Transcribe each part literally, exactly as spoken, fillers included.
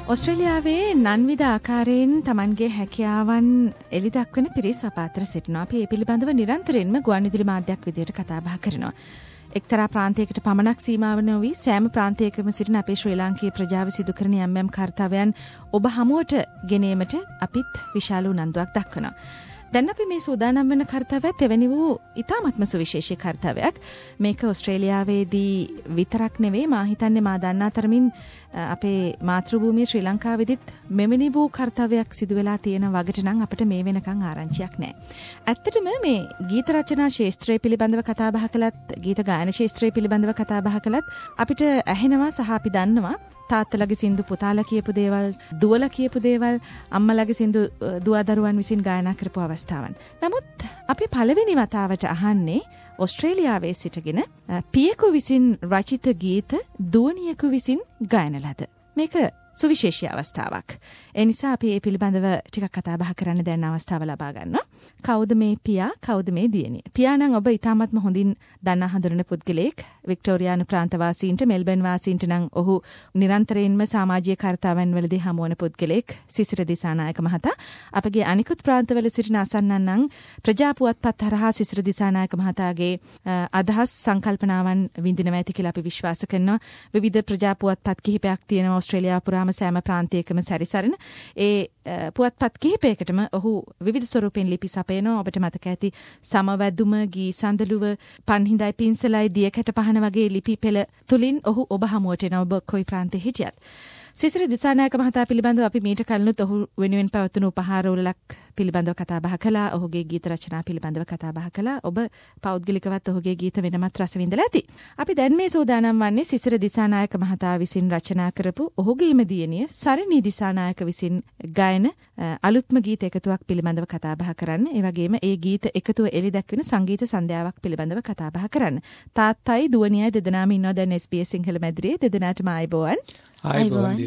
ඔස්ට්‍රේලියාවේ නන්විධ ආකාරයෙන් තමන්ගේ හැකියාවන් එළි දක්වන පිරිස් අප අතර සිටිනවා. අපි ඒ පිළිබඳව නිරන්තරයෙන්ම ගුවන්විදුලි මාධ්‍යයක් විදිහට කතා බහ කරනවා. එක්තරා ප්‍රාන්තයකට පමණක් සීමාව නොවි සෑම ප්‍රාන්තයකම සිටින අපේ ශ්‍රී ලාංකීය ප්‍රජාව සිදු කරන යම් යම් කර්තව්‍යයන් ඔබ හමුවට ගෙනීමට අපිත් විශාල උනන්දුවක් දක්වනවා. දැන් අපි මේ සූදානම් වෙන කර්තව්‍යත් එවැනි වූ ඉතාමත්ම සුවිශේෂී කර්තව්‍යයක්. මේක ඔස්ට්‍රේලියාවේදී විතරක් නෙවෙයි, මා හිතන්නේ මා දන්නා තරමින් අපේ මාතෘභූමිය ශ්‍රී ලංකාවේදීත් මෙවැනි වූ කර්තව්‍යයක් සිදු වෙලා තියෙන වගට නම් අපිට මේ වෙනකන් ආරංචියක් නැහැ. ඇත්තටම මේ ගීත රචනා ශාස්ත්‍රය පිළිබඳව කතා බහ කළත්, ගීත ගායන ශාස්ත්‍රය පිළිබඳව කතා බහ කළත් අපිට ඇහෙනවා සහ අපි දන්නවා තාත්තලගේ සින්දු පුතාලා කියපු දේවල්, දුවලා කියපු දේවල්, අම්මලගේ සින්දු දුවදරුවන් විසින් ගායනා කරපු අවස්ථාවන්. නමුත් අපි පළවෙනි වතාවට අහන්නේ ඔස්ට්‍රේලියාවේ සිටගෙන පියෙකු විසින් රචිත ගීත දුවනියෙකු විසින් ගායන ලද. මේක සුවිශේෂී අවස්ථාවක්. ඒ නිසා අපි මේ පිළිබඳව ටිකක් කතා බහ කරන්න දැන් අවස්ථාව ලබා ගන්නවා. කවුද මේ පියා, කවුද මේ දියණිය? පියා නම් ඔබ ඉතාමත්ම හොඳින් දන්නා හඳුනන පුද්ගලයෙක්. වික්ටෝරියානු ප්‍රාන්ත වාසීන්ට, මෙල්බන් වාසීන්ට නම් ඔහු නිරන්තරයෙන්ම සමාජීය කාර්යයන් වලදී හමුවන පුද්ගලයෙක්. සිසිර දිසානායක මහතා. අපගේ අනිකුත් ප්‍රාන්තවල සිටින අසන්නන් නම් ප්‍රජා පුවත්පත් හරහා සිසිර දිසානායක මහතාගේ අදහස් සංකල්පනාවන් විඳිනවා ඇති කියලා අපි විශ්වාස කරනවා. විවිධ ප්‍රජා පුවත්පත් කිහිපයක් තියෙනවා ඔස්ට්‍රේලියාව පුරා සෑම ප්‍රාන්තයකම සැරිසරන. ඒ පුවත්පත් කිහිපයකටම ඔහු විවිධ ස්වරූපෙන් ලිපි සපයනවා. ඔබට මතක ඇති සමවැදුම, ගී සඳලුව, පන්හිඳයි පින්සලයි, දියකැට පහන වගේ ලිපි පෙළ තුලින් ඔහු ඔබ හමුවට එනවා, ඔබ කොයි ප්‍රාන්තේ හිටියත්. සිසිර දිසානායක මහතා පිළිබඳව අපි මීට කලිනුත් ඔහු වෙනුවෙන් පැවතුණු උපහාර උළෙලක් පිළිබඳව කතා බහ කළා. ඔහුගේ ගීත රචනා පිළිබඳව කතා බහ කළා. ඔබ පෞද්ගලිකවත් ඔහුගේ ගීත වෙනමත් රස විඳලා ඇති. අපි දැන් මේ සූදානම් වන්නේ සිසිර දිසානායක මහතා විසින් රචනා කරපු ඔහුගේම දියණිය සරණී දිසානායක විසින් ගායන අලුත්ම ගීත එකතුවක් පිළිබඳව කතා බහ කරන්න. ඒ වගේම ඒ ගීත එකතුව එළි දැක්වෙන සංගීත සන්ධ්‍යාවක් පිළිබඳව කතා බහ කරන්න. තාත්තයි දුවනියයි දෙදෙනාම ඉන්නවා දැන් එස් බී එස් සිංහල මැදිරියේ. දෙදෙනාටම ආයුබෝවන්. ආයුබෝවන්.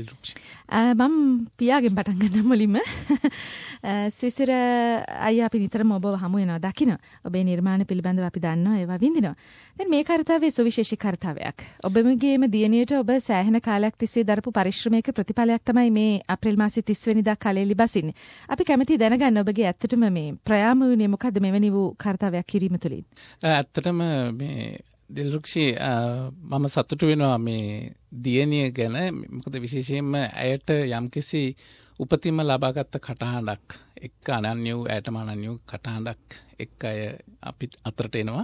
මම පියාගෙන් පටන් ගන්න මුලින්ම. සිසිර අයියා අපි නිතරම ඔබව හමු වෙනවා, දකිනවා. ඔබේ නිර්මාණ පිළිබඳව අපි දන්නවා, ඒවා විඳිනවා. දැන් මේ කර්තව්‍යය සුවිශේෂී කර්තව්‍යයක්. ඔබමගේම දියණියට ඔබ සෑහෙන කාලයක් තිස්සේ දරපු පරිශ්‍රමයක ප්‍රතිඵලයක් තමයි මේ අප්‍රේල් මාසයේ තිස් වෙනිදා කලෙලි බසින්නේ. අපි කැමතියි දැනගන්න ඔබගේ ඇත්තටම මේ ප්‍රයාම වුණේ මොකද්ද මෙවැනි වූ කර්තව්‍යයක් කිරීම තුළින්? ඇත්තටම මේ දිල්රුක්ෂි මම සතුටු වෙනවා මේ දියණිය ගැන. මොකද විශේෂයෙන්ම ඇයට යම්කිසි උපතින්ම ලබාගත් කටහඬක් එක්ක අනන්‍ය වූ ඇයටම අනන්‍ය වූ කටහඬක් එක්ක අය අපි අතරට එනවා.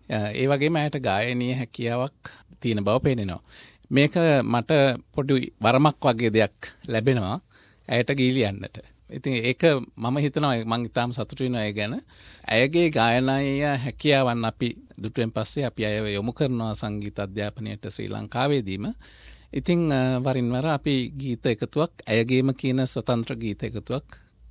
ඒ වගේම ඇයට ගායනීය හැකියාවක් තියෙන බව පේනවා. මේක මට පොඩි වරමක් වගේ දෙයක් ලැබෙනවා ඇයට ගීලියන්නට. ඉතින් ඒක මම හිතනවා මම ඉතාම සතුටු වෙනවා ඒ ගැන. ඇයගේ ගායනීය හැකියාවන් අපි දුටුවෙන් පස්සේ අපි අයව යොමු කරනවා සංගීත අධ්‍යාපනයට ශ්‍රී ලංකාවේදීම. ඉතින් වරින් වර අපි ගීත එකතුවක්, ඇයගේම කියන ස්වතන්ත්‍ර ගීත එකතුවක්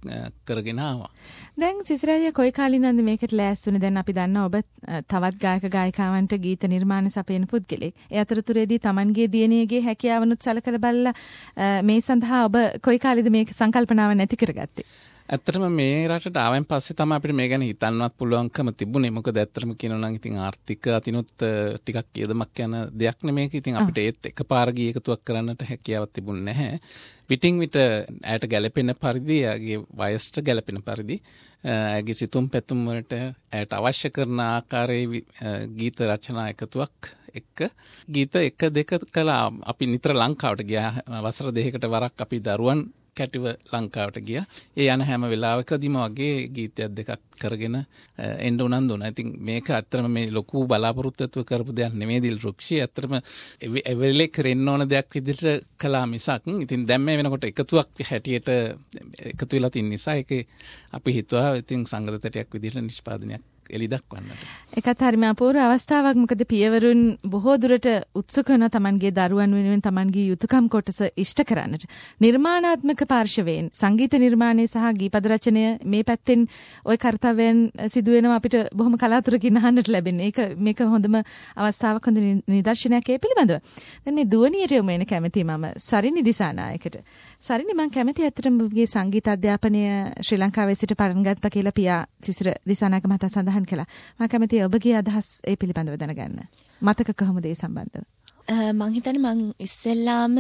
කරගෙන ආවා. දැන් සිසිරාය කොයි කාලිනන්ද මේකට ලෑස්තුනේ? දැන් අපි දන්නවා ඔබ තවත් ගායක ගායිකාවන්ට ගීත නිර්මාණ සපයන පුද්ගලෙක්. ඒ අතරතුරේදී Tamanගේ දියණියගේ හැකියාවනුත් සලකලා බලලා මේ සඳහා ඔබ කොයි කාලෙද මේ සංකල්පනාව නැති කරගත්තේ? ඇත්තටම මේ රටට ආවෙන් පස්සේ තමයි අපිට මේ ගැන හිතන්නවත් පුළුවන්කම තිබුණේ. මොකද ඇත්තටම කියනවා නම් ඉතින් ආර්ථික අතිනුත් ටිකක් කියදමක් යන දෙයක් නෙමේක. ඉතින් අපිට ඒත් එකපාර ගී එකතුවක් කරන්නට හැකියාවක් තිබුණේ නැහැ. පිටින් විට ඇයට ගැළපෙන පරිදි, ඇගේ වයසට ගැළපෙන පරිදි, ඇගේ සිතුම් පැතුම් වලට ඇයට අවශ්‍ය කරන ආකාරයේ ගීත රචනා එකතුවක් එක්ක ගීත එක දෙක කළා. අපි නිතර ලංකාවට ගියා. වසර දෙකකට වරක් අපි දරුවන් කැටිව ලංකාවට ගියා. ඒ යන හැම වෙලාවකදීම වගේ ගීතයක් දෙකක් කරගෙන එන්න උනන්දු වුණා. ඉතින් මේක ඇත්තටම මේ ලොකු බලාපොරොත්තුව කරපු දෙයක් නෙමෙයි දිල්රුක්ෂි. ඇත්තටම එවෙලේ කරෙන්න ඕන දෙයක් විදිහට කළා මිසක්. ඉතින් දැන් මේ වෙනකොට එකතුවක් හැටියට එකතු වෙලා තින් නිසා ඒක අපි හිතුවා ඉතින් සංගත තැටියක් විදිහට නිෂ්පාදනයක් එලි දක්වන්නට. ඒකත් හරිම අපූර්ව අවස්ථාවක්. මොකද පියවරුන් බොහෝ දුරට උත්සුක වෙන Tamanගේ දරුවන් වෙනුවෙන් Tamanගේ යුතුයකම් කොටස ඉෂ්ට කරන්නට. නිර්මාණාත්මක පාර්ශවයෙන් සංගීත නිර්මාණය සහ ගීපද රචනය මේ පැත්තෙන් ওই කාර්යයන් සිදු වෙනවා අපිට බොහොම කලාතුරකින් අහන්නට ලැබෙන්නේ. ඒක මේක හොඳම අවස්ථාවක්, හොඳ නිදර්ශනයක් ඒ පිළිබඳව. දැන් මේ දුවනියට යොමු වෙන කැමැති මම සරිණි දිසානායකට. සරිණි මම කැමැති ඇත්තටම ඔබගේ සංගීත අධ්‍යාපනය ශ්‍රී ලංකාවේ සිට පටන් ගත්තා කියලා පියා සිසිර දිසානායක මහතා සඳහන් කළා. මම කැමතියි ඔබගේ අදහස් ඒ පිළිබඳව දැනගන්න. මතක කොහොමද ඒ සම්බන්ධව? මං හිතන්නේ මං ඉස්සෙල්ලාම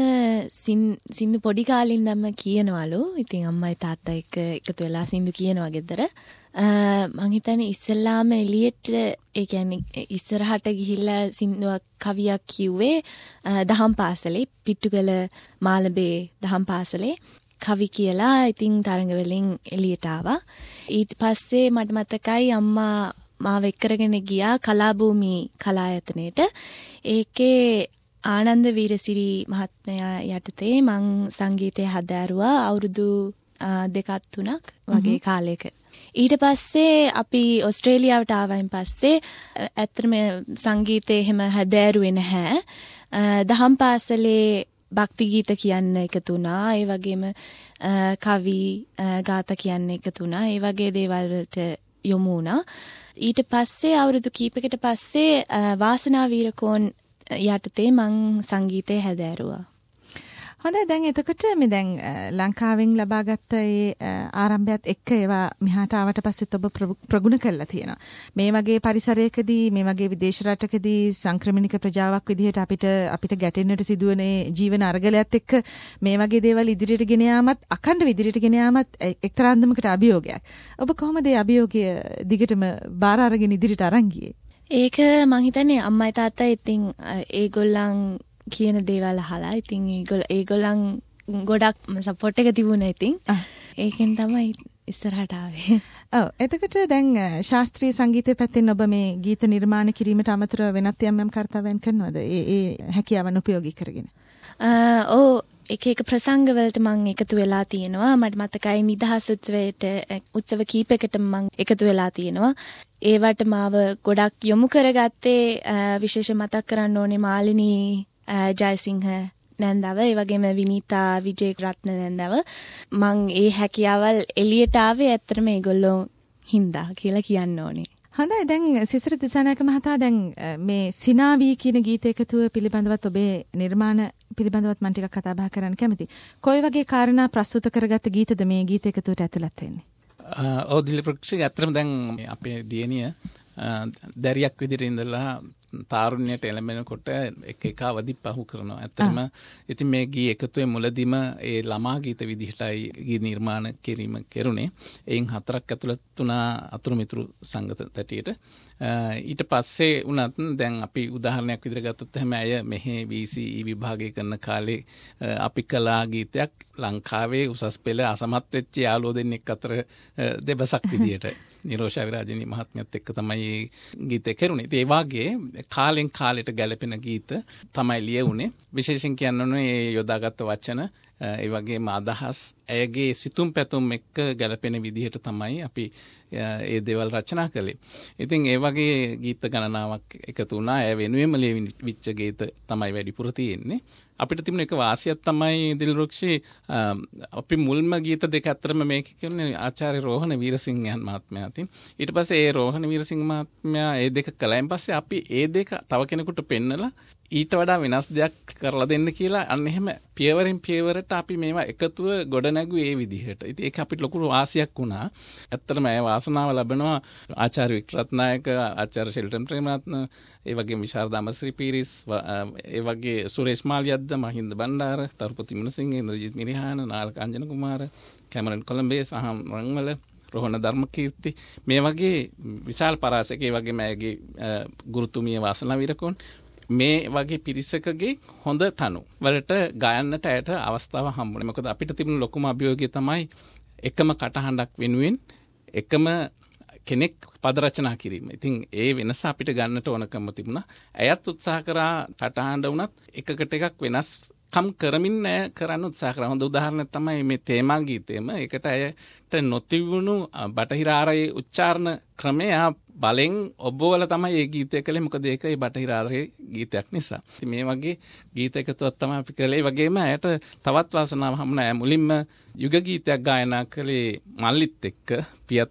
සින්දු පොඩි කාලින් දැම්ම කියනවලු. ඉතින් අම්මයි තාත්තා එක්ක එකතු වෙලා සින්දු කියනවා ගෙදර. මං හිතන්නේ ඉස්සෙල්ලාම එළියට ඒ කියන්නේ ඉස්සරහට ගිහිල්ලා සින්දුවක් කවියක් කිව්වේ දහම් පාසලේ පිට්ටුගල මාළඹේ දහම් පාසලේ කවි කියලා. ඉතින් තරඟ වලින් එළියට ආවා. ඊට පස්සේ මට මතකයි අම්මා මාව එක්කරගෙන ගියා කලාභූමි කලායතනයේට. ඒකේ ආනන්ද වීරසිරි මහත්මයා යටතේ මං සංගීතය හදාරුවා අවුරුදු දෙකක් තුනක් වගේ කාලයක. ඊට පස්සේ අපි ඔස්ට්‍රේලියාවට ආවයින් පස්සේ ඇත්තටම සංගීතය එහෙම හදාරුවේ නැහැ. දහම් පාසලේ භක්ති ගීත කියන්න එකතු වුණා. ඒ වගේම කවි ගාථා කියන්න එකතු වුණා. ඒ වගේ දේවල් වලට යොමු වුණා. ඊට පස්සේ අවුරුදු කීපයකට පස්සේ වාසනා වීරකෝන් යටතේ මං සංගීතය හැදෑරුවා. හොඳයි දැන් එතකොට මේ දැන් ලංකාවෙන් ලබාගත්ත ඒ ආරම්භයත් එක්ක ඒවා මෙහාට ආවට පස්සෙත් ඔබ ප්‍රගුණ කළා තියෙනවා. මේ වගේ පරිසරයකදී මේ වගේ විදේශ රටකදී සංක්‍රමණික ප්‍රජාවක් විදිහට අපිට අපිට ගැටෙන්නට සිදුවන ජීවන අරගලයත් එක්ක මේ වගේ දේවල් ඉදිරියට ගෙන යාමත් අඛණ්ඩව ඉදිරියට ගෙන යාමත් එක්තරා අන්දමකට අභියෝගයක්. ඔබ කොහොමද ඒ අභියෝගය දිගටම බාර අරගෙන ඉදිරියට අරන් ගියේ? ඒක මං හිතන්නේ අම්මයි තාත්තයි ඉතින් ඒගොල්ලන් කියන දේවල් අහලා ඉතින් ඒගොල්ල ඒගොල්ලන් ගොඩක් සපෝට් එක තිබුණා ඉතින්. ඒකෙන් තමයි ඉස්සරහට ආවේ. ඔව් එතකොට දැන් ශාස්ත්‍රීය සංගීතය පැත්තෙන් ඔබ මේ ගීත නිර්මාණ කිරීමට අමතරව වෙනත් යම් යම් කර්තව්‍යයන් කරනවද? ඒ ඒ හැකියාවන් උපයෝගී කරගෙන. ඔව් එක එක ප්‍රසංග වලට මම එකතු වෙලා තියෙනවා. මට මතකයි නිදහස් උත්සවයට උත්සව කීපයකට මම එකතු වෙලා තියෙනවා. ඒවට මාව ගොඩක් යොමු කරගත්තේ විශේෂ මතක් කරන්න ඕනේ මාලිනී ජයසිංහ නැන්දව, ඒ වගේම විනීතා විජේරත්න නැන්දව. මං ඒ හැකියාවල් එළියට ආවේ ඇත්තටම ඒගොල්ලෝ හින්දා කියලා කියන්න ඕනේ. හොඳයි දැන් සිසිර දිසානායක මහතා දැන් මේ සිනාවී කියන ගීත එකතුව පිළිබඳවත් ඔබේ නිර්මාණ පිළිබඳවත් මම ටිකක් කතා බහ කරන්න කැමතියි. කොයි වගේ කාරණා ප්‍රස්තුත කරගත්ත ගීතද මේ ගීත එකතුවට ඇතුළත් වෙන්නේ? ඔව් දිලිප්‍රක්ෂි ඇත්තටම දැන් අපේ දියණිය දැරියක් විදිහට ඉඳලා තාරුණ්‍යයට එළඹෙනකොට එක එක අවදි පහු කරනවා. ඇත්තටම ඉතින් මේ ගී එකතුවේ මුලදීම ඒ ළමා ගීත විදිහටයි ගී නිර්මාණ කිරීම කෙරුණේ. එයින් හතරක් ඇතුළත් වුණා අතුරු මිතුරු සංගත තැටියට. ඊට පස්සේ උනත් දැන් අපි උදාහරණයක් විදිහට ගත්තොත් එහෙම අය මෙහි වී සී ඊ විභාගය කරන කාලේ අපි කලා ගීතයක් ලංකාවේ උසස් පෙළ අසමත් වෙච්ච යාළුවෝ දෙන්නෙක් අතර දෙබසක් විදිහට නිරෝෂා විරාජිනී මහත්මියත් එක්ක තමයි ගීතය කෙරුණේ. ඉතින් ඒ වාගේ කාලෙන් කාලෙට ගැලපෙන ගීත තමයි ලියුනේ. විශේෂයෙන් කියන්න ඕනේ මේ යොදාගත්ත වචන ඒ වගේම අදහස් ඇයගේ සිතුම් පැතුම් එක්ක ගැලපෙන විදිහට තමයි අපි ඒ දේවල් රචනා කළේ. ඉතින් ඒ වගේ ගීත ගණනාවක් එකතු වුණා. ඇය වෙනුවෙන්ම ලියවිච්ච ගීත තමයි වැඩිපුර තියෙන්නේ. අපිට තිබුණ එක වාසියක් තමයි දිල්රුක්ෂි අපි මුල්ම ගීත දෙක අතරම මේක කියන්නේ ආචාර්ය රෝහණ වීරසිංහයන් මහත්මයා අතින්. ඊට පස්සේ ඒ රෝහණ වීරසිංහ මහත්මයා ඒ දෙක කළායින් පස්සේ අපි ඒ දෙක තව කෙනෙකුට පෙන්නලා ඊට වඩා වෙනස් දෙයක් කරලා දෙන්න කියලා අන්න එහෙම පියවරෙන් පියවරට අපි මේවා එකතුව ගොඩ නැගුවේ ඒ විදිහට. ඉතින් ඒක අපිට ලොකු වාසියක් වුණා. ඇත්තටම ඒ වාසනාව ලැබෙනවා ආචාර්ය වික්‍රත්නායක, ආචාර්ය ශෙල්ටන් ප්‍රේමරත්න, ඒ වගේම විශාරද අමරශ්‍රී පීරිස්, ඒ වගේ සුරේෂ් මාලියද්ද, මහින්ද බණ්ඩාර, තරුපති මුණසිංහ, ඉන්ද්‍රජිත් මිරිහාන, නාලක අංජන කුමාර, කැමරන් කොළඹේ, සහම් රංවල, රෝහණ ධර්මකීර්ති, මේ වගේ විශාල පරාසක, ඒ වගේම ඇගේ ගුරුතුමිය වාසනා වීරකෝන්, මේ වගේ පිරිසකගේ හොඳ තනු වලට ගයන්නට ඇයට අවස්ථාව හම්බුනේ. මොකද අපිට තිබුණු ලොකුම අභියෝගය තමයි එකම කටහඬක් වෙනුවෙන් එකම කෙනෙක් පද රචනා කිරීම. ඉතින් ඒ වෙනස අපිට ගන්නට ඕනකම තිබුණා. ඇයත් උත්සාහ කරා කටහඬ වුණත් එකකට එකක් වෙනස් කම් කරමින් කරන්න උත්සාහ කරා. හොඳ උදාහරණයක් තමයි මේ තේමා ගීතයම. ඒකට ඇයට නොතිබුණු බටහිර ආරයේ උච්චාරණ ක්‍රමය බලෙන් ඔබවල තමයි මේ ගීතය කළේ. මොකද ඒක ඒ බටහිර ආරයේ ගීතයක් නිසා. ඉතින් මේ වගේ ගීත එකතුවක් තමයි අපි කළේ. ඒ වගේම ඇයට තවත් වාසනාව හම්බුණා. මුලින්ම යුග ගීතයක් ගායනා කළේ මල්ලිත් එක්ක, පියත්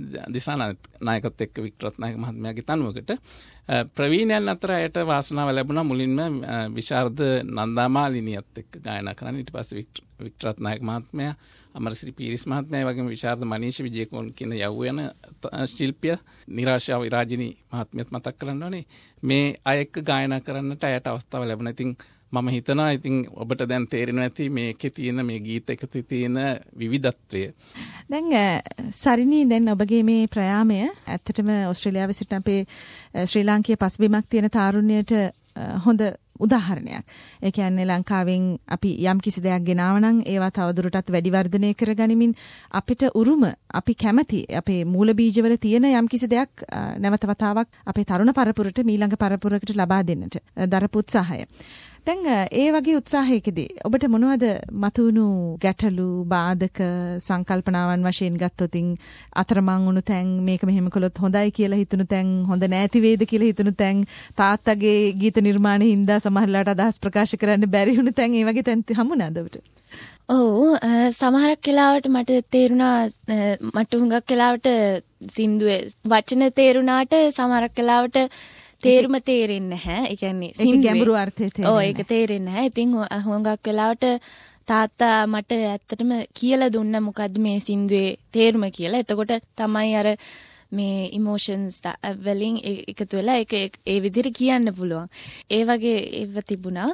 දිසානායකත් එක්ක වික්‍රත්නායක මහත්මයාගේ තනුවකට. ප්‍රවීණයන් අතර ඇයට වාසනාව ලැබුණා මුලින්ම විශාරද නන්දාමාලිනියත් එක්ක ගායනා කරන්න. ඊට පස්සේ වික්ටරත් නායක මහත්මයා, අමරසිරි පීරිස් මහත්මයා වගේම විශාරද මනීෂ විජේකෝන් කියන යව්වන ශිල්පිය, නිරාශා විරාජිනී මහත්මියත් මතක් කරන්න ඕනේ. මේ අය එක්ක ගායනා කරන්නට අයට අවස්ථාව ලැබුණා. ඉතින් මම හිතනවා ඉතින් ඔබට දැන් තේරෙනවා ඇති මේකේ තියෙන මේ ගීත එකතු තියෙන විවිධත්වය. දැන් සරිනී දැන් ඔබගේ මේ ප්‍රයාමය ඇත්තටම ඕස්ට්‍රේලියාවේ සිටින අපේ ශ්‍රී ලාංකීය පසුබිමක් තියෙන තාරුණ්‍යයට හොඳ උදාහරණයක්. ඒ කියන්නේ ලංකාවෙන් අපි යම් කිසි දෙයක් ගෙනාව නම් ඒවා තවදුරටත් වැඩි වර්ධනය කරගනිමින් අපිට උරුම අපි කැමති අපේ මූල බීජවල තියෙන යම් කිසි දෙයක් නැවත වතාවක් අපේ තරුණ පරපුරට මීළඟ පරපුරකට ලබා දෙන්නට දරපු උත්සාහය. දැන් ඒ වගේ උත්සාහයකදී ඔබට මොනවද මතුණු ගැටලු බාධක සංකල්පනාවන් වශයෙන් ගත්තොතින් අතරමං වුණු තැන් මේක මෙහෙම කළොත් හොඳයි කියලා හිතුණු තැන් හොඳ නැති වේද කියලා හිතුණු තැන් තාත්තගේ ගීත නිර්මාණේ හින්දා සමහරලාට අදහස් ප්‍රකාශ කරන්න බැරි වුණු තැන් ඒ වගේ තැන් හමුණාද ඔබට? ඔව් සමහරක් වෙලාවට මට තේරුණා මට හුඟක් වෙලාවට සින්දුවේ වචන තේරුණාට සමහරක් වෙලාවට තේරුම තේරෙන්නේ නැහැ. ඒ කියන්නේ සින්දුවේ ගැඹුරු අර්ථය තේරෙන්නේ. ඔව් ඒක තේරෙන්නේ නැහැ. ඉතින් හුඟක් වෙලාවට තාත්තා මට ඇත්තටම කියලා දුන්න මොකද්ද මේ සින්දුවේ තේරුම කියලා. එතකොට තමයි අර මේ ඉමෝෂන්ස් වලින් එකතු වෙලා ඒක ඒ විදිහට කියන්න පුළුවන්. ඒ වගේ ඒව තිබුණා.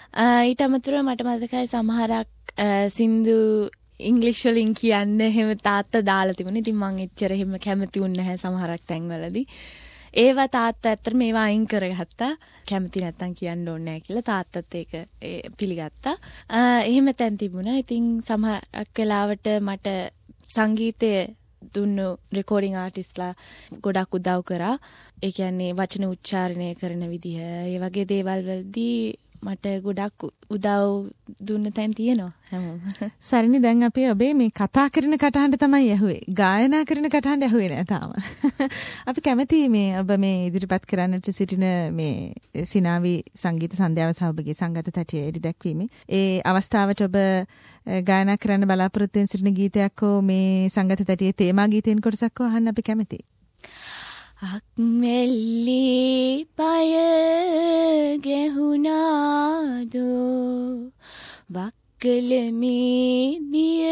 ඊට අමතරව මට මතකයි සමහරක් සින්දු ඉංග්‍රීසි වලින් කියන්න එහෙම තාත්තා දාලා තිබුණා. ඉතින් මම එච්චර එහෙම කැමති වුණ නැහැ සමහරක් තැන්වලදී. ඒවා තාත්තා ඇත්තට මේවා අයින් කරගත්තා. කැමති නැත්තම් කියන්න ඕනේ නැහැ කියලා තාත්තත් ඒක පිළිගත්තා. එහෙම තැන් තිබුණා. ඉතින් සමහරක් වෙලාවට මට සංගීතයේ දුන්නු රෙකෝඩින් ආටිස්ලා ගොඩක් උදව් කරා. ඒ කියන්නේ වචන උච්චාරණය කරන විදිහ, ඒ වගේ දේවල් වලදී මට ගොඩක් උදව් දුන්න තැන් තියෙනවා හැමෝම. සරිනි දැන් අපි ඔබේ මේ කතා කරන කටහඬ තමයි ඇහුවේ. ගායනා කරන කටහඬ ඇහුවේ නෑ තාම. අපි කැමති මේ ඔබ මේ ඉදිරිපත් කරන්නට සිටින මේ සිනාවි සංගීත සන්ධ්‍යාව සහ ඔබගේ සංගත තැටිය එඩි දැක්වීමේ ඒ අවස්ථාවට ඔබ ගායනා කරන්න බලාපොරොත්තු වෙන සිටින ගීතයක් හෝ මේ සංගත තැටියේ තේමා ගීතෙන් කොටසක් හෝ අහන්න අපි කැමතියි. අක්මැල්ලි පය ගැහුණාදෝ වක්කල මේ දිය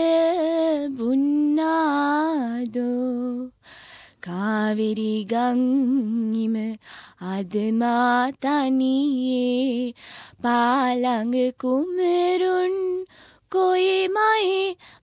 බුන්නාදෝ කාවිරි ගංගිම අදමා තනියේ පාළඟ කුමරුන් කොයිමයි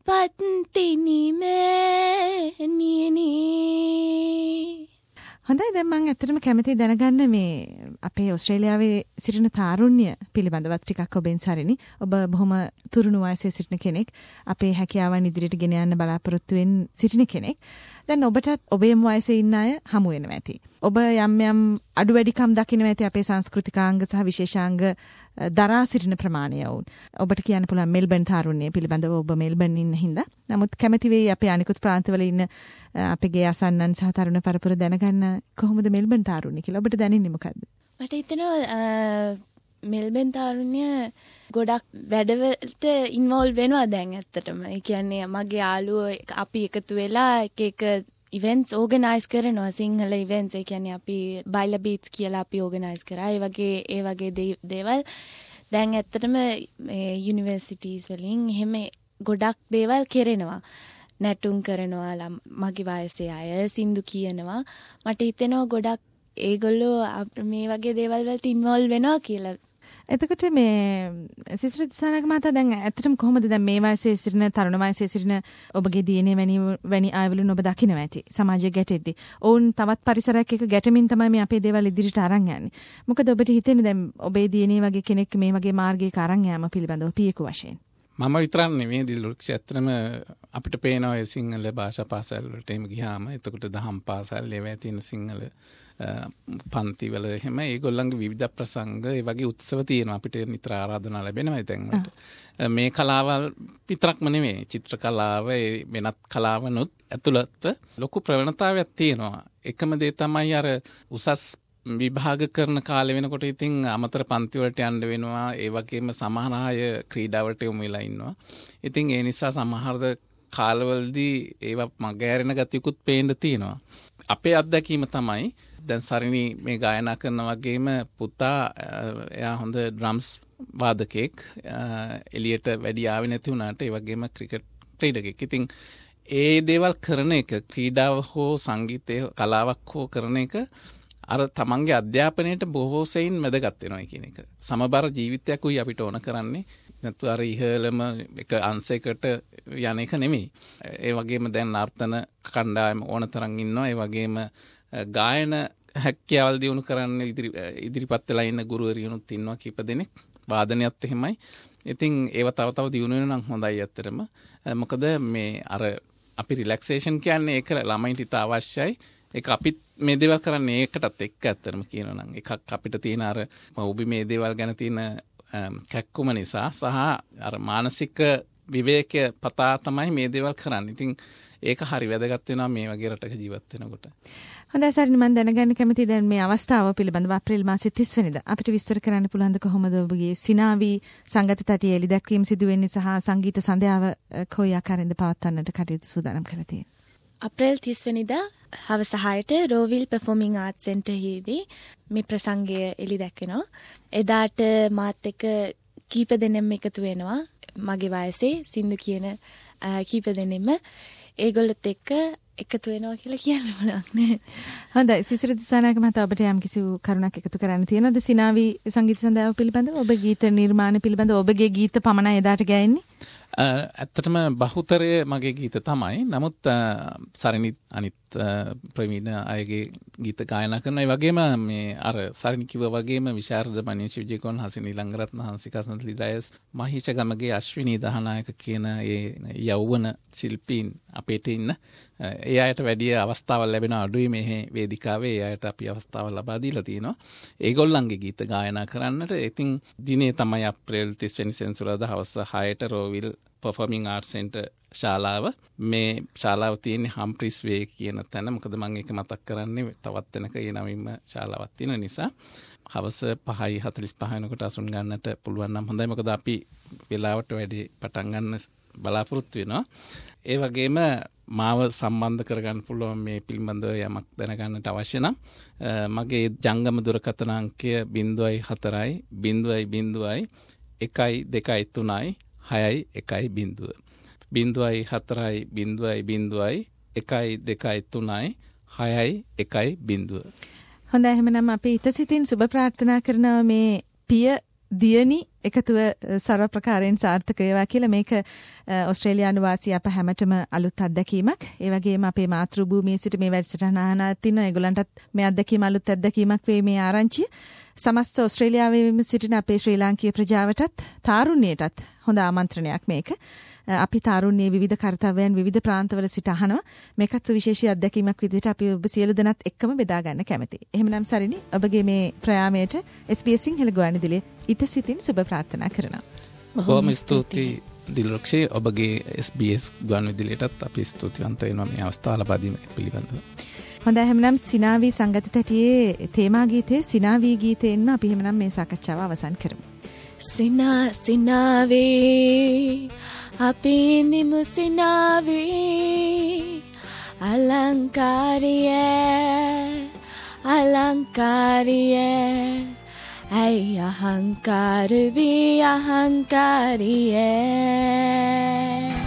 පත්තිනිමෑනියනේ. හොඳයි දැන් මම ඇත්තටම කැමතියි දැනගන්න මේ අපේ ඕස්ට්‍රේලියාවේ සිටින තාරුණ්‍ය පිළිබඳවත් ටිකක් ඔබෙන් සරිනි. ඔබ බොහොම තුරුණු වයසේ සිටින කෙනෙක්. අපේ හැකියාවන් ඉදිරියට ගෙන යන්න බලාපොරොත්තු වෙන සිටින කෙනෙක්. දැන් ඔබටත් ඔබේම වයසේ ඉන්න අය හමු වෙනවා ඇති. ඔබ යම් යම් අඩු වැඩිකම් දකිනවා ඇති අපේ සංස්කෘතිකාංග සහ විශේෂාංග දරා සිටින ප්‍රමාණය වුන්. ඔබට කියන්න පුළුවන් මෙල්බන් තාරුණ්‍ය පිළිබඳව ඔබ මෙල්බන් ඉන්න හින්දා. නමුත් කැමති වෙයි අපේ අනිකුත් ප්‍රාන්තවල ඉන්න අපේ අසන්නන් සහ තරුණ පරපුර දැනගන්න කොහොමද මෙල්බන් තාරුණ්‍ය කියලා. ඔබට දැනෙන්නේ මොකද්ද? මට හිතෙනවා මෙල්බන් තාරුණ්‍ය ගොඩක් වැඩවලට ඉන්වෝල්ව් වෙනවා දැන් ඇත්තටම. ඒ කියන්නේ මගේ යාළුවෝ අපි එකතු වෙලා එක එක ඉවෙන්ට්ස් ඕගනයිස් කරනවා. සිංහල ඉවෙන්ට්ස්. ඒ කියන්නේ අපි බයිලා බීට්ස් කියලා අපි ඕගනයිස් කරා. ඒ වගේ ඒ වගේ දේවල් දැන් ඇත්තටම යුනිවර්සිටිස් වලින් එහෙම ගොඩක් දේවල් කරනවා. නැටුම් කරනවා මගේ වයසේ අය සින්දු කියනවා. මට හිතෙනවා ගොඩක් ඒගොල්ලෝ මේ වගේ දේවල් වලට ඉන්වෝල්ව් වෙනවා කියලා. එතකොට මේ සිසිර දිසානායක මහතා දැන් ඇත්තටම කොහොමද දැන් මේ වයසේ සිටින තරුණ වයසේ සිටින ඔබගේ දියණිය වැනි වැනි අයවලුන් ඔබ දකිනවා ඇති සමාජයේ ගැටෙද්දි. ඔවුන් තවත් පරිසරයක් එක්ක ගැටෙමින් තමයි මේ අපේ දේවල් ඉදිරියට අරන් යන්නේ. මොකද ඔබට හිතෙන්නේ දැන් ඔබේ දියණිය වගේ කෙනෙක් මේ වගේ මාර්ගයක අරන් යාම පිළිබඳව පියෙකු වශයෙන්? මම විතරක් නෙමෙයි දිලුක්ෂ ඇත්තටම අපිට පේනවා ඒ සිංහල භාෂා පාසල් වලට එම ගියාම එතකොට දහම් පාසල් ඒවා තියෙන සිංහල පන්තිවල එහෙම ඒගොල්ලන්ගේ විවිධ ප්‍රසංග ඒ වගේ උත්සව තියෙනවා අපිට නිතර ආරාධනා ලැබෙනවා ඉතින් වලට මේ කලාවල් විතරක්ම නෙමෙයි චිත්‍ර කලාව වෙනත් කලාවනොත් ඇතුළත ලොකු ප්‍රවණතාවයක් තියෙනවා. එකම දේ තමයි අර උසස් විභාග කරන කාලේ වෙනකොට ඉතින් අමතර පන්ති වලට යන්න වෙනවා. ඒ වගේම සමහර අය ක්‍රීඩාවට යොමු වෙලා ඉන්නවා. ඉතින් ඒ නිසා සමහර කාලවලදී ඒවා මගහැරෙන ගතියකුත් පේන්න තියෙනවා. අපේ අත්දැකීම තමයි දැන් සරිනි මේ ගායනා කරන වගේම පුතා එයා හොඳ ඩ්‍රම්ස් වාදකෙක් එලියට වැඩි ආවේ නැති වුණාට ඒ වගේම ක්‍රිකට් ක්‍රීඩකෙක්. ඉතින් ඒ දේවල් කරන එක ක්‍රීඩාව හෝ සංගීතය කලාවක් හෝ කරන එක අර තමන්ගේ අධ්‍යාපනයට බොහෝ සෙයින් වැදගත් වෙනවා කියන එක. සමබර ජීවිතයක් උයි අපිට ඕන කරන්නේ. නැත්තු අර ඉහළම එක අංශයකට යන එක නෙමෙයි. ඒ වගේම දැන් නර්තන කණ්ඩායම ඕන තරම් ඉන්නවා. ඒ වගේම ගායන හැකියාවල් දියුණු කරන්න ඉදිරි ඉදිරිපත් වෙලා ඉන්න ගුරුවරියනුත් ඉන්නවා කීප දෙනෙක්. වාදනයත් එහෙමයි. ඉතින් ඒව තව තව දියුණු වෙනවා නම් හොඳයි ඇත්තටම. මොකද මේ අර අපි රිලැක්සේෂන් කියන්නේ ඒක ළමයින්ට ඉතා අවශ්‍යයි. ඒක අපිත් මේ දේවල් කරන්නේ ඒකටත් එක්ක ඇත්තටම කියනවා නම් එකක් අපිට තියෙන අර ඔබ මේ දේවල් ගැන තියෙන කැක්කුම නිසා සහ අර මානසික විවේකය පතා තමයි මේ දේවල් කරන්නේ. ඉතින් ඒක හරි වැදගත් වෙනවා මේ වගේ රටක ජීවත් වෙනකොට. හොඳයි සරිනි, මම දැනගන්න කැමතියි දැන් මේ අවස්ථාව පිළිබඳව අප්‍රේල් මාසයේ තිස් වෙනිදා අපිට විස්තර කරන්න පුළුවන්ද කොහොමද ඔබගේ සිනාවි සංගත තටියේ එළි දැක්වීම සිදු වෙන්නේ සහ සංගීත සන්ධ්‍යාව කොයි ආකාරයෙන්ද පවත්වන්නට කටයුතු සූදානම් කරලා තියෙන්නේ? අප්‍රේල් තිස් වෙනිදා හවස හයට රෝවිල් පර්ෆෝමිං ආර්ට් සෙන්ටරයේදී මේ ප්‍රසංගය එළි දැක්වෙනවා. එදාට මාත් එක්ක කීප දෙනෙක්ම එකතු වෙනවා. මගේ වයසේ සින්දු කියන කීප දෙනෙක්ම ඒගොල්ලොත් එක්ක එකතු වෙනවා කියලා කියන්න පුළුවන් නේ. හොඳයි, සිසිර දිසානායක මහතා ඔබට යම් කිසි කරුණක් එකතු කරන්න තියෙනවද සිනාවි සංගීත සන්ධ්‍යාව පිළිබඳව? ඔබ ගීත නිර්මාණ පිළිබඳව ඔබගේ ගීත පමණයි එදාට ගෑන්නේ? ඇත්තටම බහුතරය මගේ ගීත තමයි. නමුත් සරිනිත් අනිත් ප්‍රවීණ අයගේ ගීත ගායනා කරනවා. ඒ වගේම මේ අර සරිනි කිව්වා වගේම විශාරද මනියන් විජේකෝන් හසිනී ළංගරත්න හංසිකා සඳලි ඩයස් මහීෂ ගමගේ අශ්විනී දහනායක කියන ඒ යෞවන ශිල්පීන් අපේට ඉන්න ඒ අයට වැඩි අවස්ථාවක් ලැබෙන අඩුයි මේ වේදිකාවේ. ඒ අයට අපි අවස්ථාවක් ලබා දීලා තියෙනවා ඒගොල්ලන්ගේ ගීත ගායනා කරන්නට. ඉතින් දිනේ තමයි අප්‍රේල් තිස් වෙනි සෙනසුරාදා හවස හයට රෝවිල් පර්ෆෝමිං ආර්ට් සෙන්ටර් ශාලාව. මේ ශාලාව තියෙන්නේ හම්ප්‍රිස් වේ කියන තැන. මොකද මම ඒක මතක් කරන්නේ තවත් තැනක ඒ නමින්ම ශාලාවක් තියෙන නිසා. හවස පහයි හතලිස් පහ වෙනකොට අසුන් ගන්නට පුළුවන් නම් හොඳයි. මොකද අපි වෙලාවට වැඩි පටන් ගන්න බලාපොරොත්තු වෙනවා. ඒ වගේම මාව සම්බන්ධ කරගන්න පුළුවන් මේ පිළිබඳව යමක් දැනගන්නට අවශ්‍ය නම් මගේ ජංගම දුරකථන අංකය ज़ीरो फ़ोर ज़ीरो ज़ीरो එකයි දෙකයි තුනයි හයයි එකයි බිංදුව. බිංදුවයි හතරයි බිංදුවයි බිංදුවයි එකයි දෙකයි තුනයි හයයි එකයි බිංදුව. හොඳයි, එහෙනම් අපි ඉතසිතින් සුබ ප්‍රාර්ථනා කරනවා මේ පිය දියණි එකතුව සර්ව ප්‍රකාරයෙන් සාර්ථක වේවා කියලා. මේක ඕස්ට්‍රේලියානු වාසී අප හැමතෙම අලුත් අත්දැකීමක්. ඒ වගේම අපේ මාතෘ භූමියේ සිට මේ වැඩසටහන අහනාත් ඉන්න ඒගොල්ලන්ටත් මේ අත්දැකීම අලුත් අත්දැකීමක් වේ මේ ආරංචිය. සමස්ත ඕස්ට්‍රේලියාවේම සිටින අපේ ශ්‍රී ලාංකීය ප්‍රජාවටත් තාරුණ්‍යයටත් හොඳ ආමන්ත්‍රණයක් මේක. අපි තාරුණ්‍යයේ විවිධ කර්තව්‍යයන් විවිධ ප්‍රාන්තවල සිට අහනවා. මේකත් සුවිශේෂී අත්දැකීමක් විදිහට අපි ඔබ සියලු දෙනාත් එක්කම බෙදා ගන්න කැමතියි. එහෙමනම් සරිනි, ඔබගේ මේ ප්‍රයාමයට එස් බී එස් සිංහල ගුවන්විදුලියේ ඉතසිතින් සුබ ප්‍රාර්ථනා කරනවා. බොහොම ස්තුතියි දිල්රක්ෂේ. ඔබගේ එස් බී එස් ගුවන්විදුලියටත් අපි ස්තුතිවන්ත වෙනවා මේ අවස්ථාව ලබා දීම පිළිබඳව. හොඳයි, එහෙමනම් සිනාවි සංගත තැටියේ තේමා ගීතයේ සිනාවි ගීතයෙන්ම අපි එහෙමනම් මේ සාකච්ඡාව අවසන් කරමු. සිනා සිනාවේ අපි නිමු සිනාවේ අලංකාරිය අලංකාරිය ඇයි අහංකාර වී අහංකාරිය